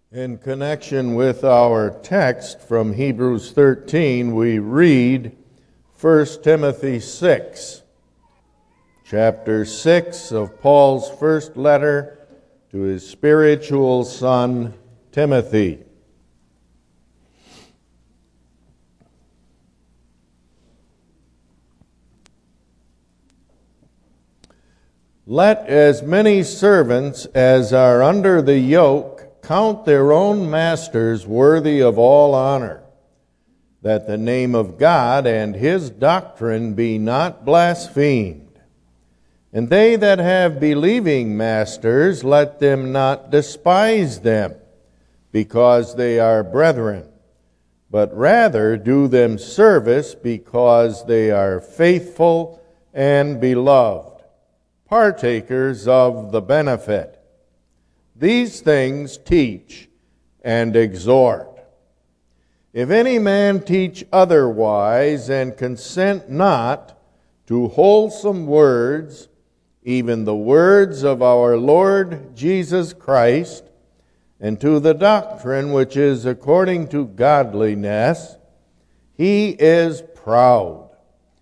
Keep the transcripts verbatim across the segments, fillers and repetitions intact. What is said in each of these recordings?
In connection with our text from Hebrews thirteen, we read First Timothy six, chapter six of Paul's first letter to his spiritual son, Timothy. Let as many servants as are under the yoke count their own masters worthy of all honor, that the name of God and his doctrine be not blasphemed. And they that have believing masters, let them not despise them, because they are brethren, but rather do them service because they are faithful and beloved, partakers of the benefit. These things teach and exhort. If any man teach otherwise, and consent not to wholesome words, even the words of our Lord Jesus Christ, and to the doctrine which is according to godliness, he is proud,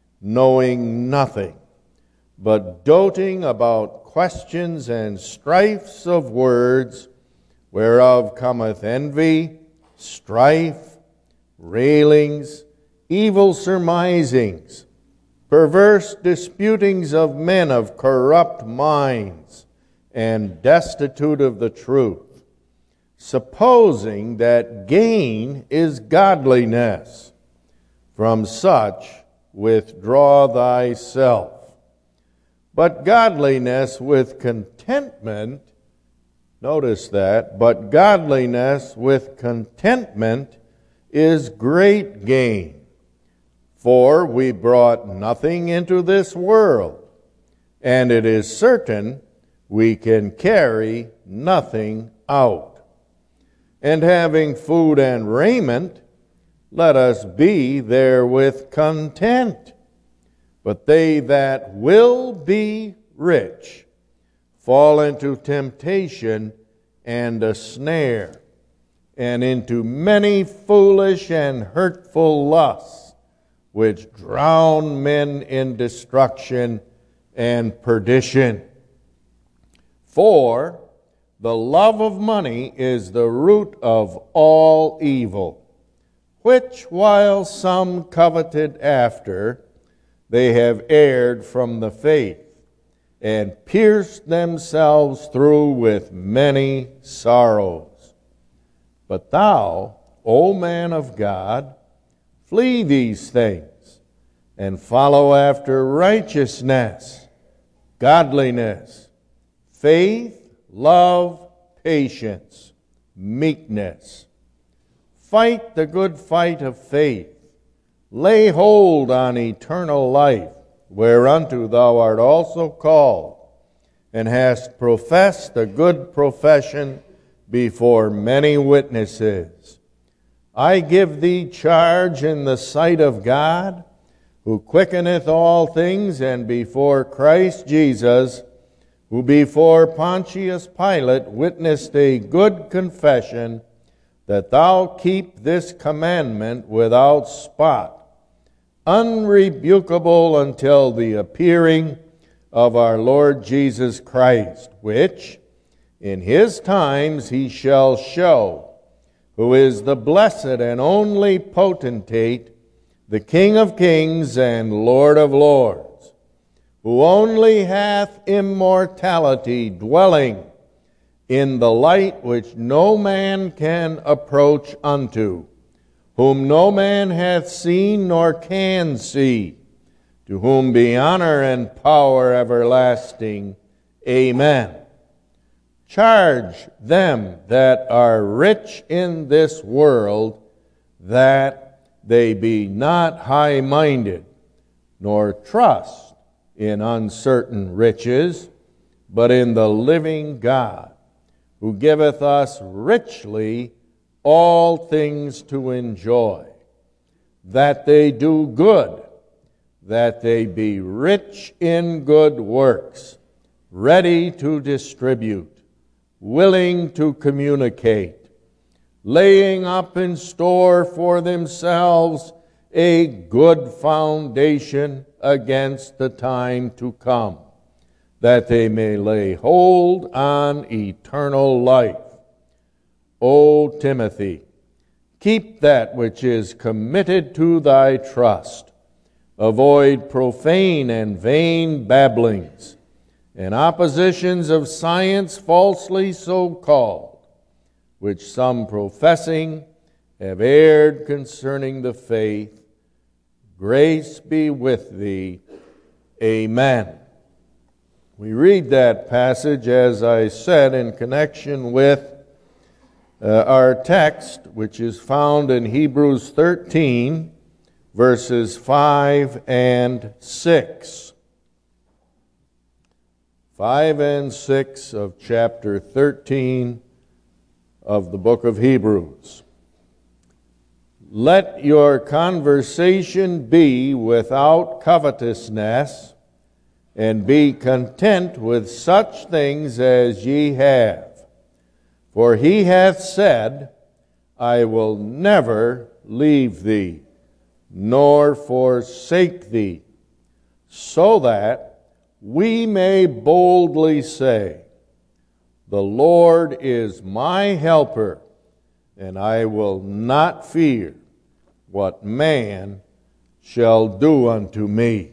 knowing nothing, but doting about questions and strifes of words, whereof cometh envy, strife, railings, evil surmisings, perverse disputings of men of corrupt minds, and destitute of the truth, supposing that gain is godliness. From such withdraw thyself. But godliness with contentment, notice that, but godliness with contentment is great gain. For we brought nothing into this world, and it is certain we can carry nothing out. And having food and raiment, let us be therewith content. But they that will be rich fall into temptation and a snare, and into many foolish and hurtful lusts, which drown men in destruction and perdition. For the love of money is the root of all evil, which while some coveted after, they have erred from the faith, and pierced themselves through with many sorrows. But thou, O man of God, flee these things, and follow after righteousness, godliness, faith, love, patience, meekness. Fight the good fight of faith. Lay hold on eternal life, whereunto thou art also called, and hast professed a good profession before many witnesses. I give thee charge in the sight of God, who quickeneth all things, and before Christ Jesus, who before Pontius Pilate witnessed a good confession, that thou keep this commandment without spot, unrebukable until the appearing of our Lord Jesus Christ, which in his times he shall show, who is the blessed and only potentate, the King of kings and Lord of lords, who only hath immortality, dwelling in the light which no man can approach unto, whom no man hath seen nor can see, to whom be honor and power everlasting. Amen. Charge them that are rich in this world, that they be not high-minded, nor trust in uncertain riches, but in the living God, who giveth us richly all things to enjoy, that they do good, that they be rich in good works, ready to distribute, willing to communicate, laying up in store for themselves a good foundation against the time to come, that they may lay hold on eternal life. O Timothy, keep that which is committed to thy trust. Avoid profane and vain babblings, and oppositions of science falsely so called, which some professing have erred concerning the faith. Grace be with thee. Amen. We read that passage, as I said, in connection with uh, our text, which is found in Hebrews thirteen, verses five and six. five and six of chapter thirteen of the book of Hebrews. Let your conversation be without covetousness, and be content with such things as ye have. For he hath said, I will never leave thee, nor forsake thee, so that we may boldly say, the Lord is my helper, and I will not fear what man shall do unto me.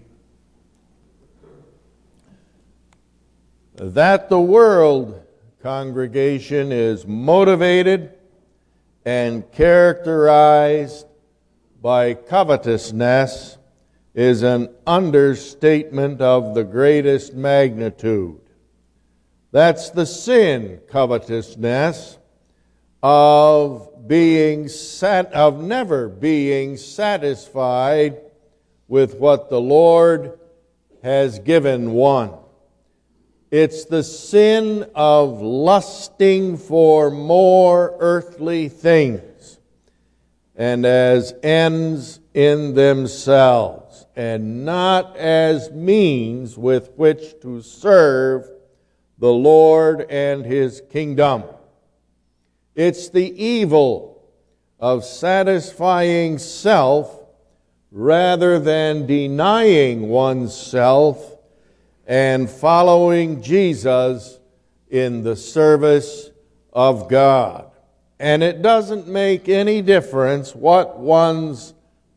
That the world, congregation, is motivated and characterized by covetousness is an understatement of the greatest magnitude. That's the sin, covetousness, of being sat, of never being satisfied with what the Lord has given one. It's the sin of lusting for more earthly things, and as ends in themselves, and not as means with which to serve the Lord and His kingdom. It's the evil of satisfying self rather than denying oneself and following Jesus in the service of God. And it doesn't make any difference what one's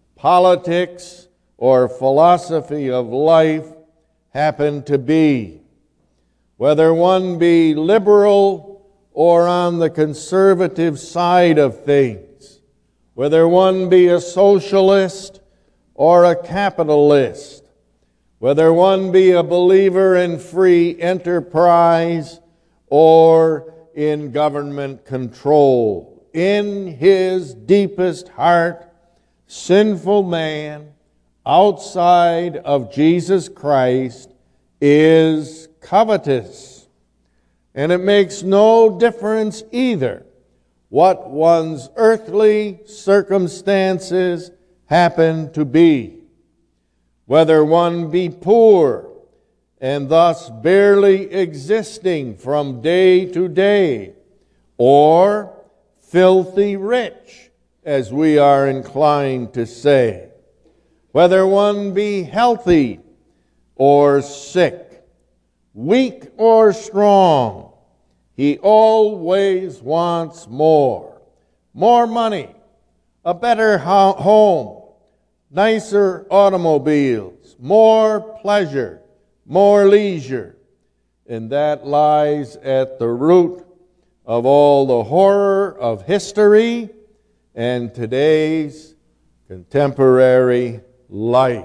politics or philosophy of life happen to be. Whether one be liberal or on the conservative side of things. Whether one be a socialist or a capitalist. Whether one be a believer in free enterprise or in government control. In his deepest heart, sinful man, outside of Jesus Christ, is covetous. And it makes no difference either what one's earthly circumstances happen to be. Whether one be poor and thus barely existing from day to day, or filthy rich, as we are inclined to say. Whether one be healthy or sick, weak or strong, he always wants more. More money, a better ho- home, nicer automobiles, more pleasure, more leisure. And that lies at the root of all the horror of history and today's contemporary life.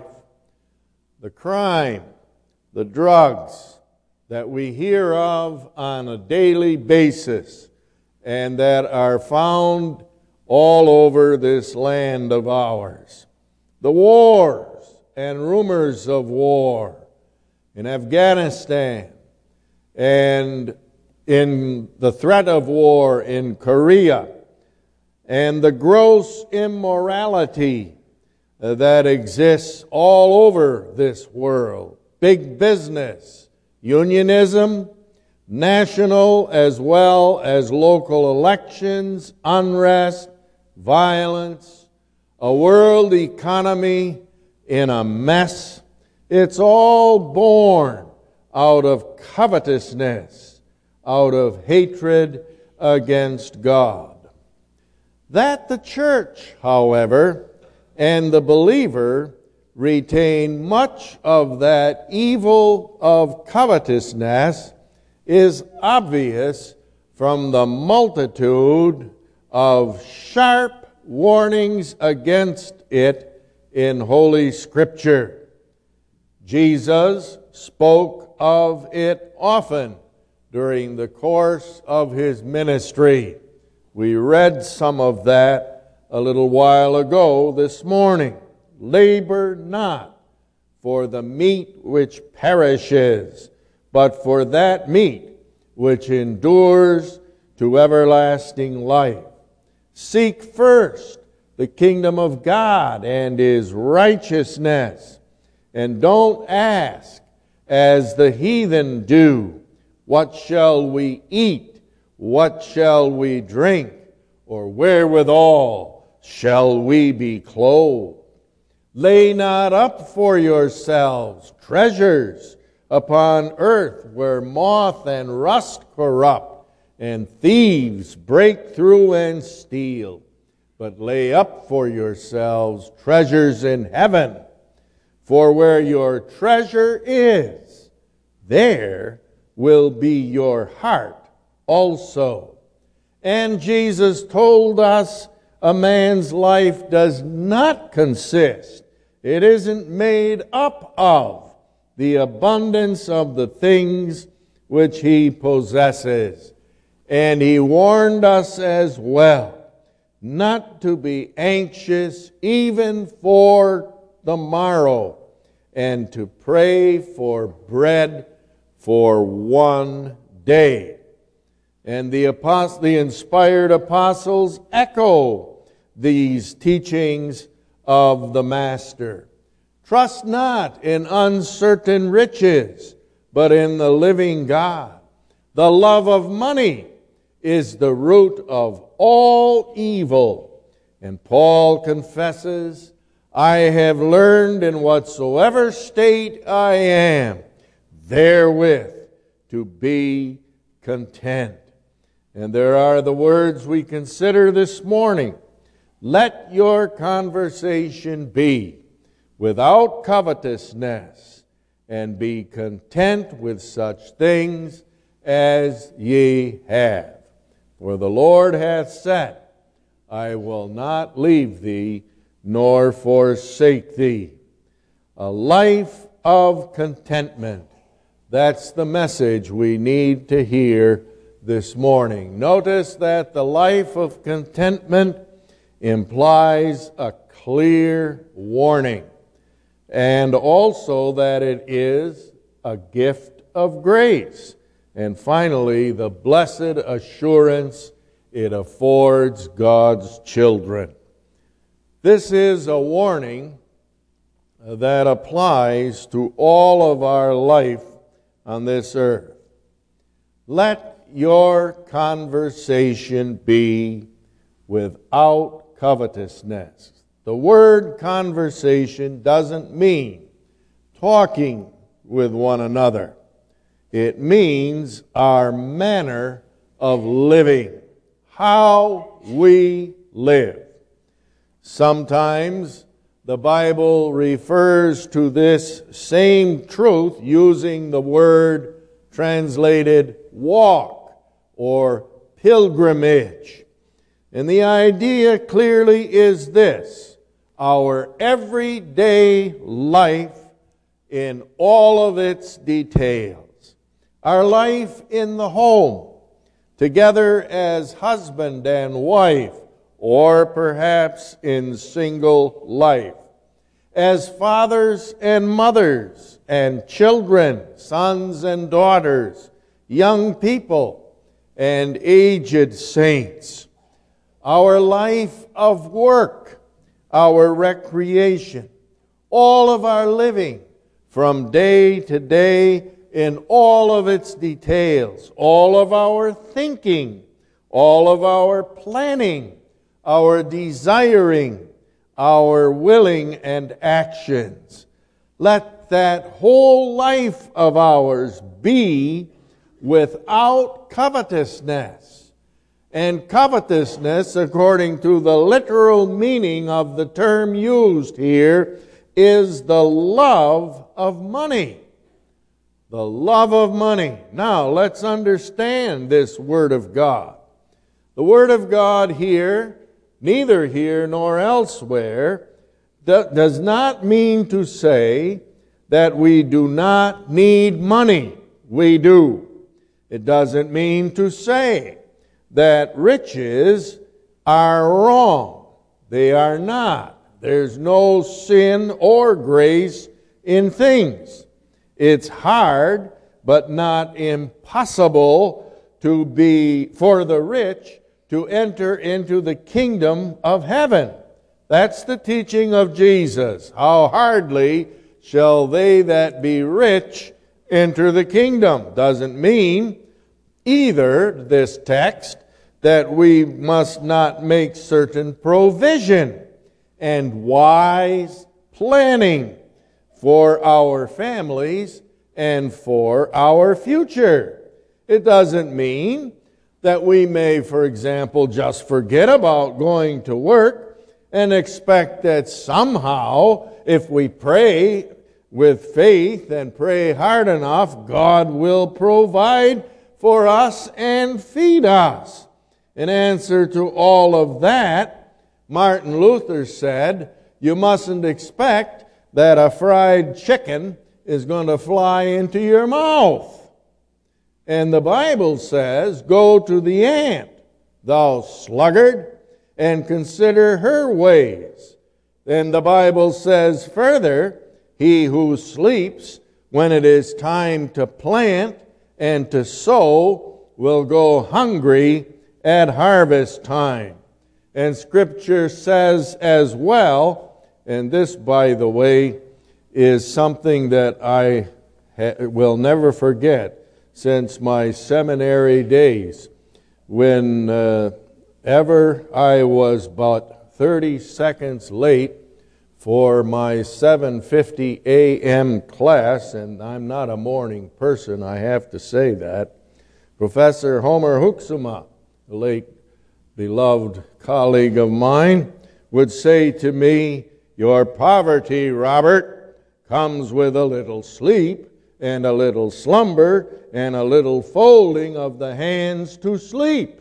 The crime, the drugs that we hear of on a daily basis and that are found all over this land of ours. The wars and rumors of war in Afghanistan and in the threat of war in Korea, and the gross immorality that exists all over this world. Big business, unionism, national as well as local elections, unrest, violence, a world economy in a mess. It's all born out of covetousness, out of hatred against God. That the church, however, and the believer retain much of that evil of covetousness is obvious from the multitude of sharp warnings against it in Holy Scripture. Jesus spoke of it often during the course of his ministry. We read some of that a little while ago this morning. Labor not for the meat which perishes, but for that meat which endures to everlasting life. Seek first the kingdom of God and his righteousness, and don't ask, as the heathen do, what shall we eat, what shall we drink, or wherewithal shall we be clothed? Lay not up for yourselves treasures upon earth, where moth and rust corrupt, and thieves break through and steal. But lay up for yourselves treasures in heaven, for where your treasure is, there will be your heart also. And Jesus told us a man's life does not consist, it isn't made up of the abundance of the things which he possesses. And he warned us as well not to be anxious even for the morrow, and to pray for bread for one day. And the apost- the inspired apostles echo these teachings of the Master. Trust not in uncertain riches, but in the living God. The love of money is the root of all evil. And Paul confesses, I have learned in whatsoever state I am, therewith to be content. And there are the words we consider this morning. Let your conversation be without covetousness, and be content with such things as ye have. For the Lord hath said, I will not leave thee nor forsake thee. A life of contentment. That's the message we need to hear this morning. Notice that the life of contentment implies a clear warning, and also that it is a gift of grace. And finally, the blessed assurance it affords God's children. This is a warning that applies to all of our life on this earth. Let your conversation be without covetousness. The word conversation doesn't mean talking with one another. It means our manner of living, how we live. Sometimes the Bible refers to this same truth using the word translated walk or pilgrimage. And the idea clearly is this: our everyday life in all of its details. Our life in the home, together as husband and wife, or perhaps in single life. As fathers and mothers and children, sons and daughters, young people and aged saints. Our life of work, our recreation, all of our living from day to day in all of its details, all of our thinking, all of our planning, our desiring, our willing and actions. Let that whole life of ours be without covetousness. And covetousness, according to the literal meaning of the term used here, is the love of money. The love of money. Now, let's understand this Word of God. The Word of God here, neither here nor elsewhere, does not mean to say that we do not need money. We do. It doesn't mean to say that riches are wrong. They are not. There's no sin or grace in things. It's hard, but not impossible to be, for the rich to enter into the kingdom of heaven. That's the teaching of Jesus. How hardly shall they that be rich enter the kingdom. Doesn't mean either, this text, that we must not make certain provision and wise planning for our families and for our future. It doesn't mean that we may, for example, just forget about going to work and expect that somehow, if we pray with faith and pray hard enough, God will provide for us and feed us. In answer to all of that, Martin Luther said, you mustn't expect that a fried chicken is going to fly into your mouth. And the Bible says, go to the ant, thou sluggard, and consider her ways. Then the Bible says further, he who sleeps when it is time to plant and to sow will go hungry at harvest time. And Scripture says as well, and this, by the way, is something that I ha- will never forget since my seminary days, when uh, ever I was about thirty seconds late for my seven fifty a.m. class, and I'm not a morning person, I have to say that. Professor Homer Huxuma, the late beloved colleague of mine, would say to me, your poverty, Robert, comes with a little sleep and a little slumber and a little folding of the hands to sleep.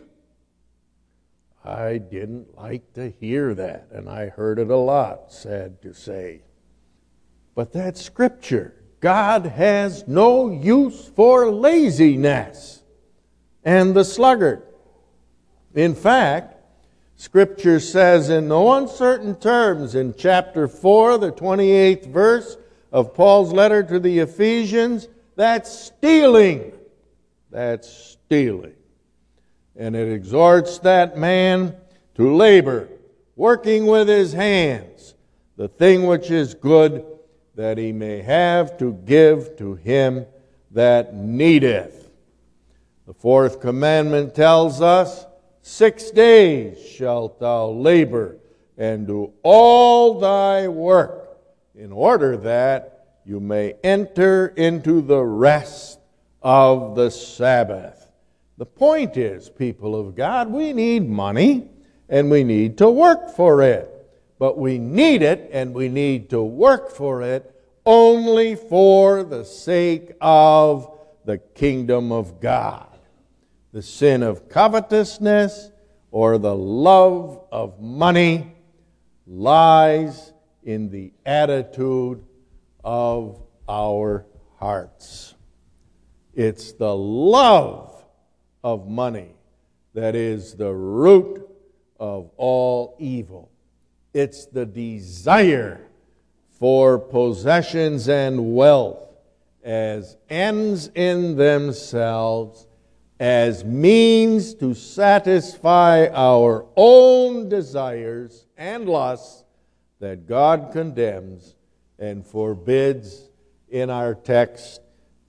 I didn't like to hear that, and I heard it a lot, sad to say. But that's Scripture. God has no use for laziness and the sluggard. In fact, Scripture says in no uncertain terms in chapter four, the twenty-eighth verse of Paul's letter to the Ephesians, that's stealing. That's stealing. And it exhorts that man to labor, working with his hands, the thing which is good, that he may have to give to him that needeth. The fourth commandment tells us, six days shalt thou labor and do all thy work, in order that you may enter into the rest of the Sabbath. The point is, people of God, we need money and we need to work for it. But we need it and we need to work for it only for the sake of the kingdom of God. The sin of covetousness or the love of money lies in the attitude of our hearts. It's the love of money that is the root of all evil. It's the desire for possessions and wealth as ends in themselves, as means to satisfy our own desires and lusts that God condemns and forbids in our text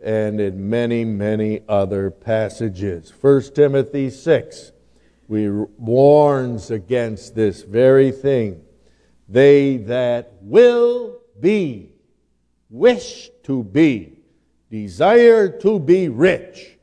and in many, many other passages. First Timothy six, we warns against this very thing. They that will be, wish to be, desire to be rich,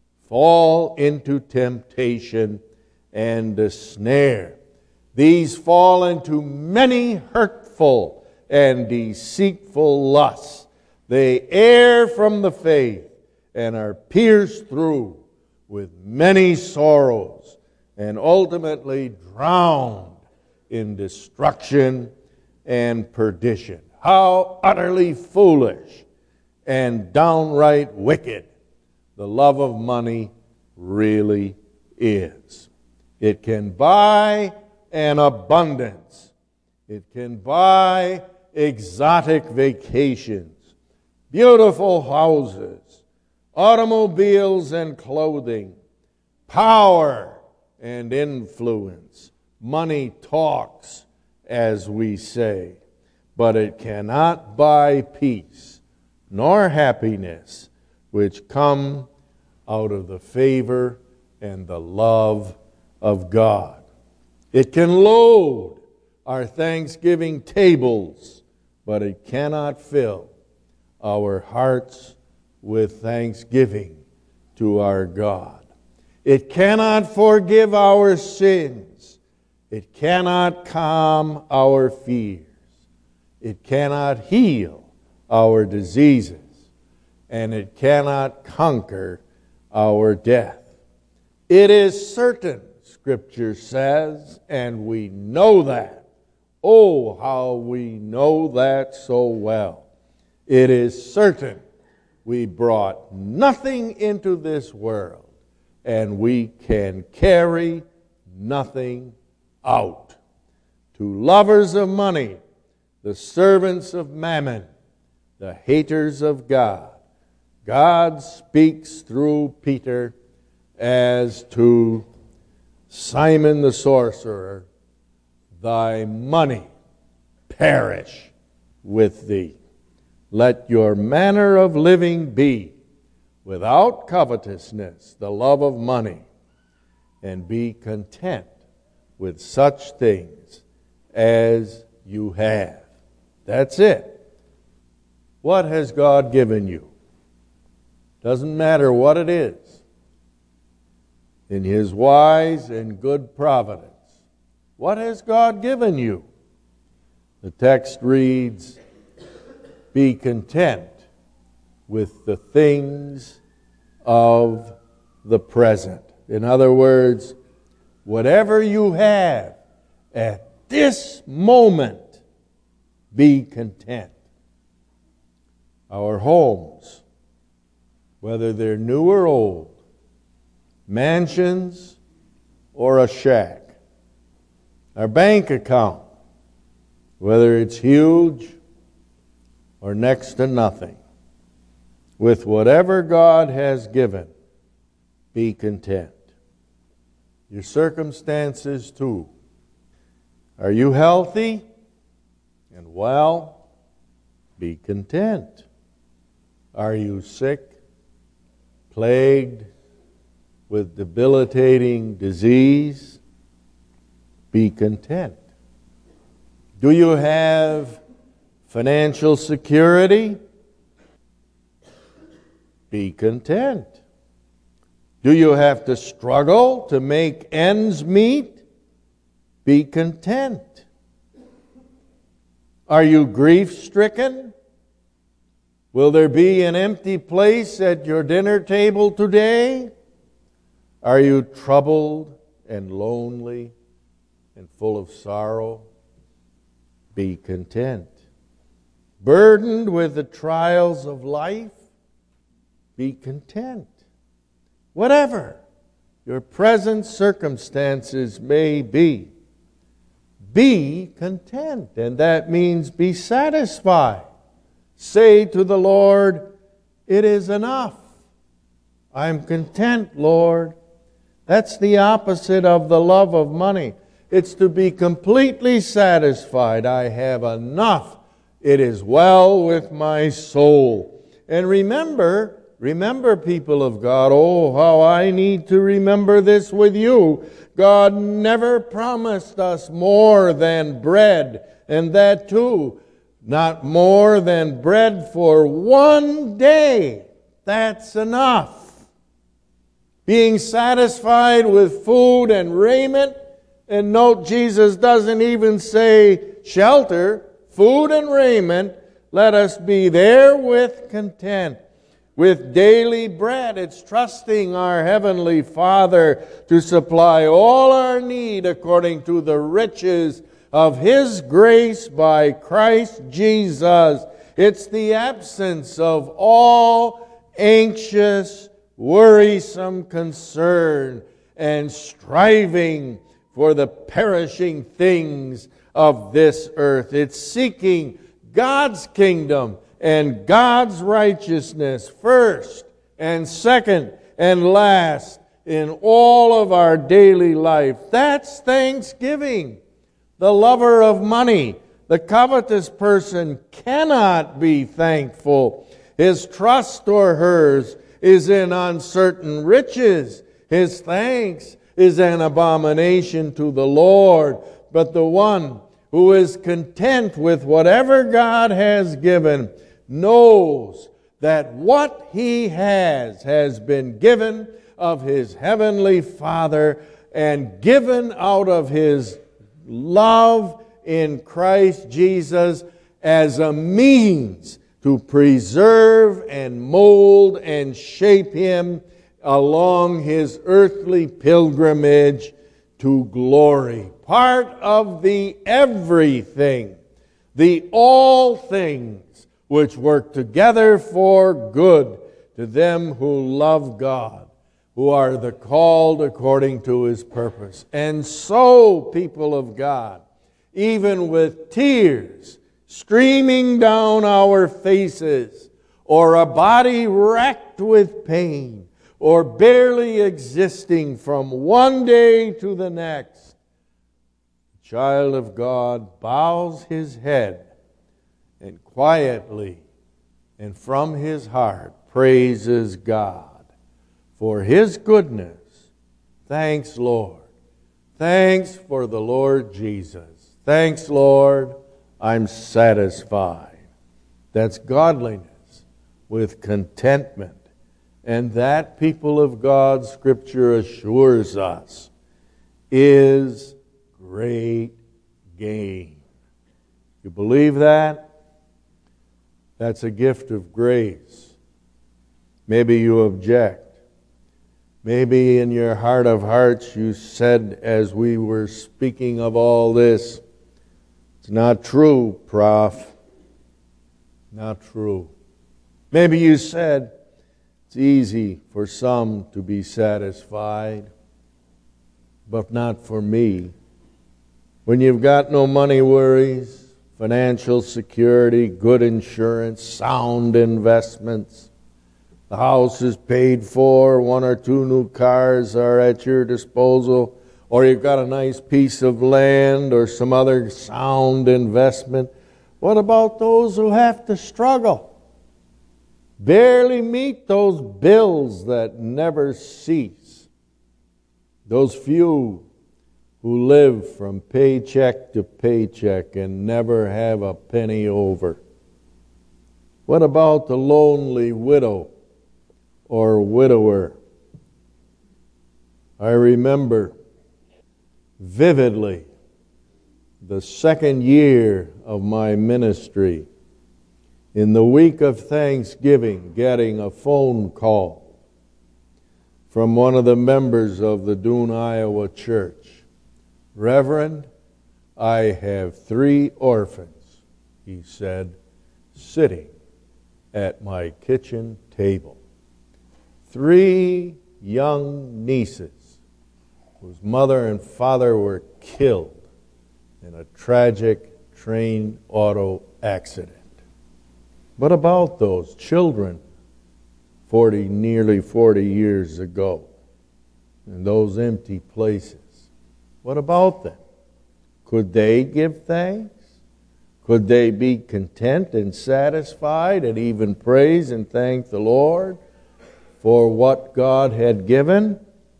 fall into temptation and a snare. These fall into many hurtful and deceitful lusts. They err from the faith and are pierced through with many sorrows and ultimately drowned in destruction and perdition. How utterly foolish and downright wicked the love of money really is. It can buy an abundance. It can buy exotic vacations, beautiful houses, automobiles and clothing, power and influence. Money talks, as we say, but it cannot buy peace nor happiness, which come out of the favor and the love of God. It can load our Thanksgiving tables, but it cannot fill our hearts with thanksgiving to our God. It cannot forgive our sins. It cannot calm our fears. It cannot heal our diseases. And it cannot conquer our death. It is certain, Scripture says, and we know that. Oh, how we know that so well. It is certain we brought nothing into this world, and we can carry nothing out. To lovers of money, the servants of mammon, the haters of God, God speaks through Peter as to Simon the sorcerer, thy money perish with thee. Let your manner of living be without covetousness, the love of money, and be content with such things as you have. That's it. What has God given you? Doesn't matter what it is. In His wise and good providence, what has God given you? The text reads, be content with the things of the present. In other words, whatever you have at this moment, be content. Our homes, whether they're new or old, mansions or a shack. Our bank account, whether it's huge or next to nothing. With whatever God has given, be content. Your circumstances too. Are you healthy and well? Be content. Are you sick? Plagued with debilitating disease, be content. Do you have financial security? Be content. Do you have to struggle to make ends meet? Be content. Are you grief-stricken? Will there be an empty place at your dinner table today? Are you troubled and lonely and full of sorrow? Be content. Burdened with the trials of life? Be content. Whatever your present circumstances may be, be content. And that means be satisfied. Say to the Lord, it is enough. I'm content, Lord. That's the opposite of the love of money. It's to be completely satisfied. I have enough. It is well with my soul. And remember, Remember, people of God, oh, how I need to remember this with you. God never promised us more than bread, and that too, not more than bread for one day. That's enough. Being satisfied with food and raiment, and note Jesus doesn't even say shelter, food and raiment, let us be therewith content. With daily bread, it's trusting our Heavenly Father to supply all our need according to the riches of His grace by Christ Jesus. It's the absence of all anxious, worrisome concern and striving for the perishing things of this earth. It's seeking God's kingdom and God's righteousness first and second and last in all of our daily life. That's thanksgiving. The lover of money, the covetous person, cannot be thankful. His trust or hers is in uncertain riches. His thanks is an abomination to the Lord. But the one who is content with whatever God has given knows that what he has has been given of his heavenly Father and given out of his love in Christ Jesus as a means to preserve and mold and shape him along his earthly pilgrimage to glory. Part of the everything, the all things, which work together for good to them who love God, who are the called according to His purpose. And so, people of God, even with tears streaming down our faces, or a body racked with pain, or barely existing from one day to the next, the child of God bows his head and quietly and from his heart praises God for His goodness. Thanks, Lord. Thanks for the Lord Jesus. Thanks, Lord, I'm satisfied. That's godliness with contentment. And that, people of God, Scripture assures us, is great gain. You believe that? That's a gift of grace. Maybe you object. Maybe in your heart of hearts you said, as we were speaking of all this, it's not true, Prof. Not true. Maybe you said, it's easy for some to be satisfied, but not for me. When you've got no money worries, financial security, good insurance, sound investments, the house is paid for, one or two new cars are at your disposal, or you've got a nice piece of land or some other sound investment. What about those who have to struggle? Barely meet those bills that never cease. Those few who live from paycheck to paycheck and never have a penny over. What about the lonely widow or widower? I remember vividly the second year of my ministry, in the week of Thanksgiving, getting a phone call from one of the members of the Doon, Iowa church. Reverend, I have three orphans, he said, sitting at my kitchen table. Three young nieces whose mother and father were killed in a tragic train auto accident. What about those children forty, nearly forty years ago in those empty places? What about them? Could they give thanks? Could they be content and satisfied and even praise and thank the Lord? for what God had given?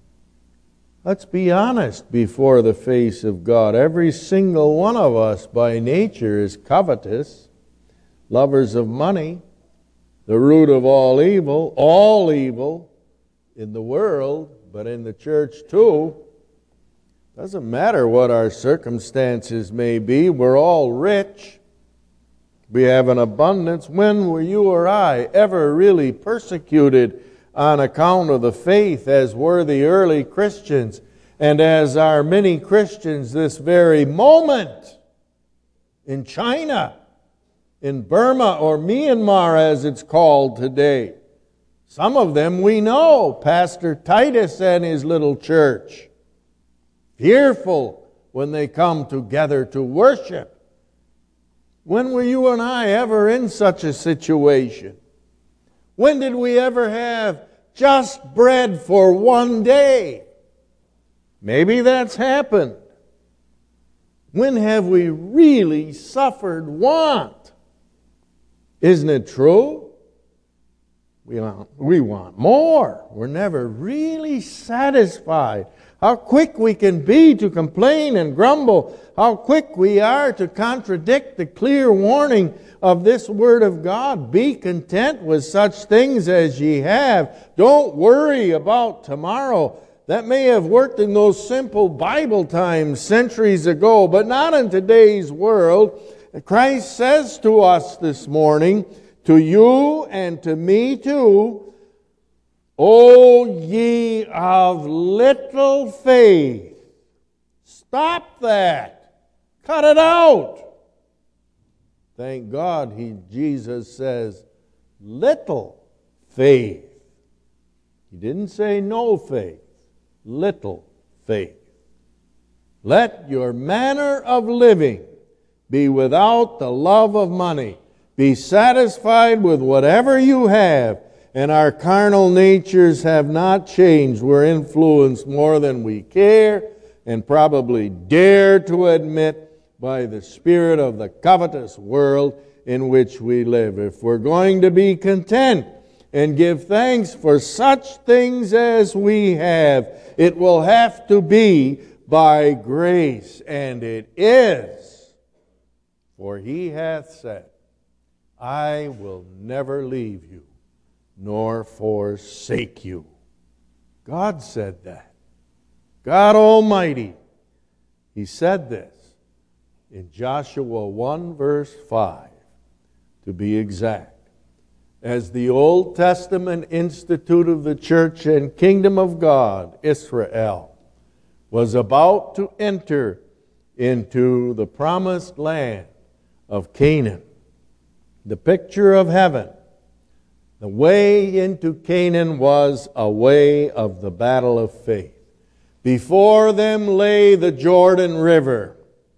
Let's be honest before the face of God. Every single one of us by nature is covetous, lovers of money, the root of all evil, all evil in the world, but in the church too. Doesn't matter what our circumstances may be, we're all rich. We have an abundance. When were you or I ever really persecuted on account of the faith as were the early Christians and as are many Christians this very moment in China, in Burma or Myanmar as it's called today? Some of them we know, Pastor Titus and his little church. Fearful when they come together to worship. When were you and I ever in such a situation? When did we ever have just bread for one day? Maybe that's happened. When have we really suffered want? Isn't it true? We want, we want more. We're never really satisfied. How quick we can be to complain and grumble. How quick we are to contradict the clear warning of this Word of God. Be content with such things as ye have. Don't worry about tomorrow. That may have worked in those simple Bible times centuries ago, but not in today's world. Christ says to us this morning, to you and to me too, O ye of little faith. Stop that. Cut it out. Thank God he, Jesus says, little faith. He didn't say no faith. Little faith. Let your manner of living be without the love of money. Be satisfied with whatever you have. And our carnal natures have not changed. We're influenced more than we care and probably dare to admit by the spirit of the covetous world in which we live. If we're going to be content and give thanks for such things as we have, it will have to be by grace. And it is. For he hath said, I will never leave you nor forsake you. God said that. God Almighty. He said this in Joshua one verse five, to be exact. As the Old Testament Institute of the Church and Kingdom of God, Israel, was about to enter into the promised land of Canaan, the picture of heaven, the way into Canaan was a way of the battle of faith. Before them lay the Jordan River.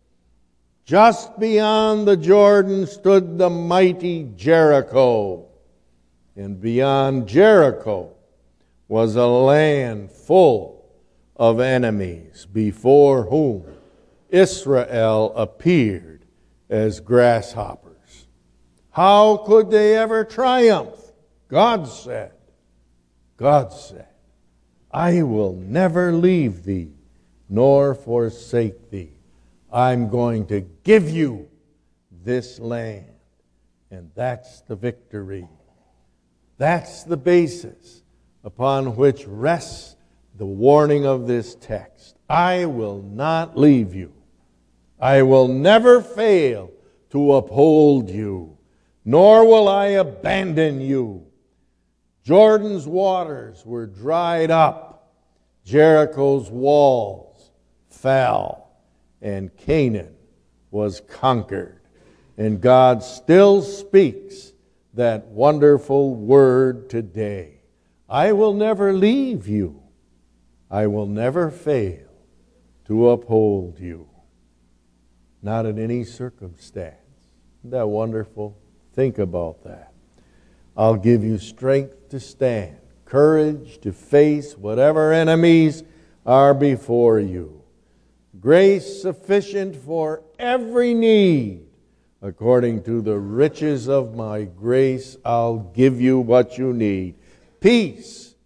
Just beyond the Jordan stood the mighty Jericho. And beyond Jericho was a land full of enemies before whom Israel appeared as grasshoppers. How could they ever triumph? God said, God said, I will never leave thee nor forsake thee. I'm going to give you this land. And that's the victory. That's the basis upon which rests the warning of this text. I will not leave you. I will never fail to uphold you, nor will I abandon you. Jordan's waters were dried up. Jericho's walls fell. And Canaan was conquered. And God still speaks that wonderful word today. I will never leave you. I will never fail to uphold you. Not in any circumstance. Isn't that wonderful? Think about that. I'll give you strength to stand, courage to face whatever enemies are before you. Grace sufficient for every need. According to the riches of my grace, I'll give you what you need. Peace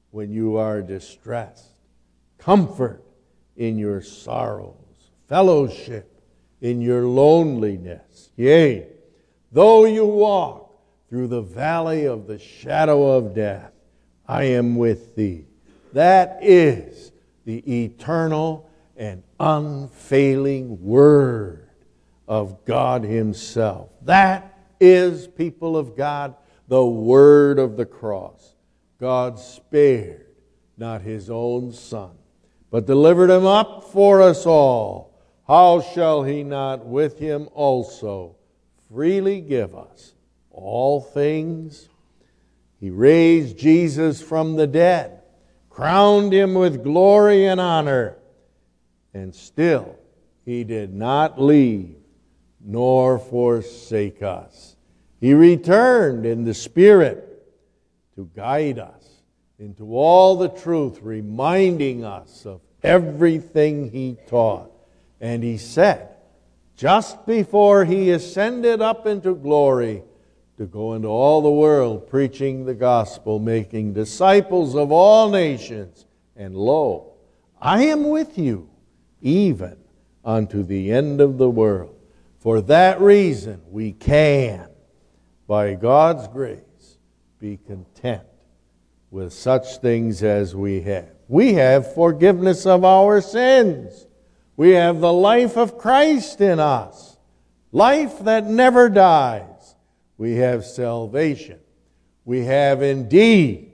when you are distressed, comfort in your sorrows, fellowship in your loneliness. Yea, though you walk through the valley of the shadow of death, I am with thee. That is the eternal and unfailing Word of God Himself. That is, people of God, the word of the cross. God spared not His own Son, but delivered Him up for us all. How shall He not with Him also freely give us all things? He raised Jesus from the dead, crowned Him with glory and honor, and still He did not leave nor forsake us. He returned in the Spirit to guide us into all the truth, reminding us of everything He taught. And He said, just before He ascended up into glory, to go into all the world preaching the gospel, making disciples of all nations. And lo, I am with you, even unto the end of the world. For that reason, we can, by God's grace, be content with such things as we have. We have forgiveness of our sins. We have the life of Christ in us, life that never dies. We have salvation. We have indeed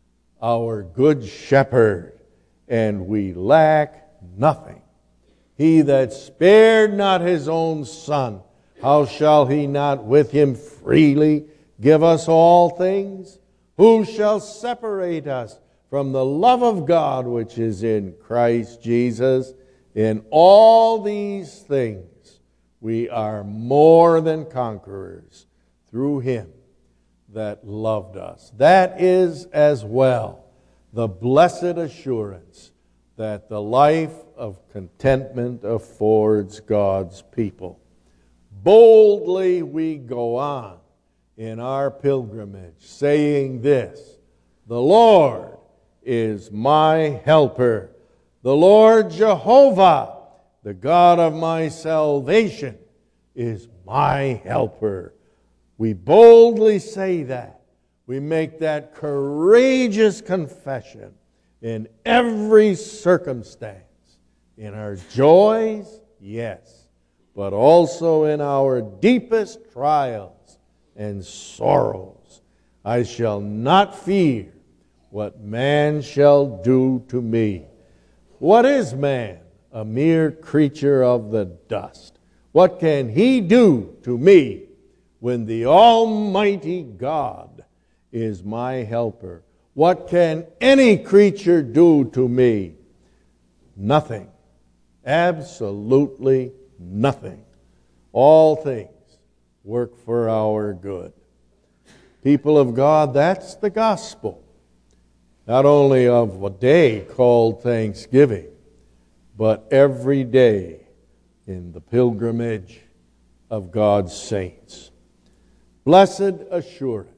our good shepherd, and we lack nothing. He that spared not His own Son, how shall He not with Him freely give us all things? Who shall separate us from the love of God which is in Christ Jesus? In all these things we are more than conquerors through Him that loved us. That is as well the blessed assurance that the life of contentment affords God's people. Boldly we go on in our pilgrimage, saying this, the Lord is my helper. The Lord Jehovah, the God of my salvation, is my helper. We boldly say that. We make that courageous confession in every circumstance. In our joys, yes, but also in our deepest trials and sorrows. I shall not fear what man shall do to me. What is man? A mere creature of the dust. What can he do to me when the Almighty God is my helper? What can any creature do to me? Nothing. Absolutely nothing. All things work for our good. People of God, that's the gospel. Not only of a day called Thanksgiving, but every day in the pilgrimage of God's saints. Blessed assurance,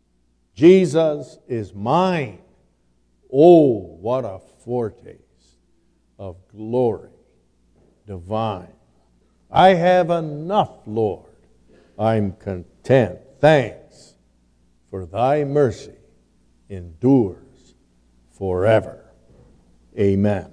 Jesus is mine. Oh, what a foretaste of glory divine. I have enough, Lord. I'm content. Thanks, for thy mercy endures forever. Amen.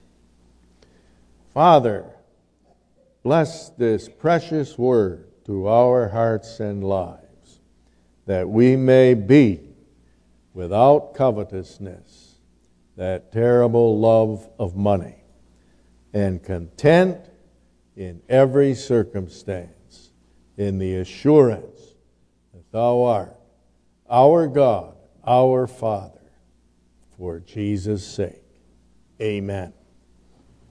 Father, bless this precious word to our hearts and lives, that we may be without covetousness, that terrible love of money, and content in every circumstance, in the assurance that thou art our God, our Father, for Jesus' sake. Amen.